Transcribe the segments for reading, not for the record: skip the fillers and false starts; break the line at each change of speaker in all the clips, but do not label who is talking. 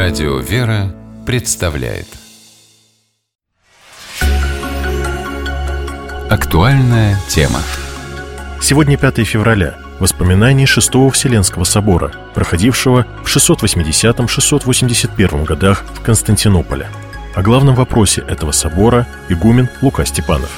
Радио «Вера» представляет актуальная тема.
Сегодня 5 февраля. Воспоминания Шестого Вселенского собора, проходившего в 680-681 годах в Константинополе. О главном вопросе этого собора игумен Лука Степанов.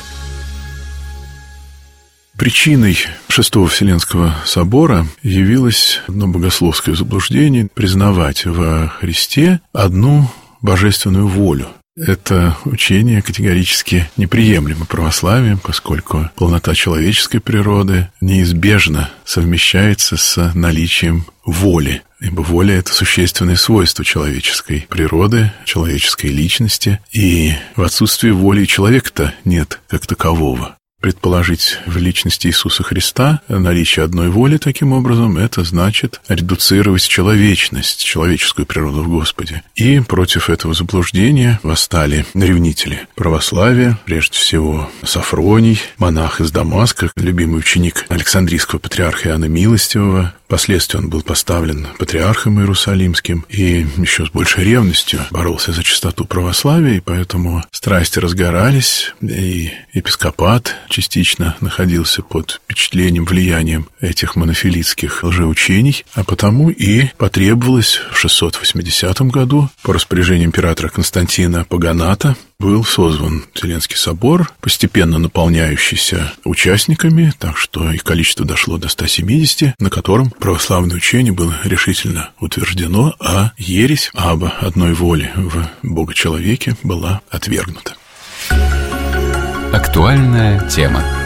Причиной Шестого Вселенского собора явилось одно богословское заблуждение — признавать во Христе одну божественную волю. Это учение категорически неприемлемо православием, поскольку полнота человеческой природы неизбежно совмещается с наличием воли. Ибо воля — это существенное свойство человеческой природы, человеческой личности, и в отсутствии воли человека-то нет как такового. Предположить в личности Иисуса Христа наличие одной воли таким образом — это значит редуцировать человечность, человеческую природу в Господе. И против этого заблуждения восстали ревнители православия, прежде всего Сафроний, монах из Дамаска, любимый ученик Александрийского патриарха Иоанна Милостивого. Впоследствии он был поставлен патриархом Иерусалимским и еще с большей ревностью боролся за чистоту православия, и поэтому страсти разгорались, и епископат частично находился под впечатлением, влиянием этих монофилитских лжеучений, а потому и потребовалось в 680 году по распоряжению императора Константина Паганата был созван Вселенский собор, постепенно наполняющийся участниками, так что их количество дошло до 170, на котором православное учение было решительно утверждено, а ересь об одной воле в Бога-человеке была отвергнута.
Актуальная тема.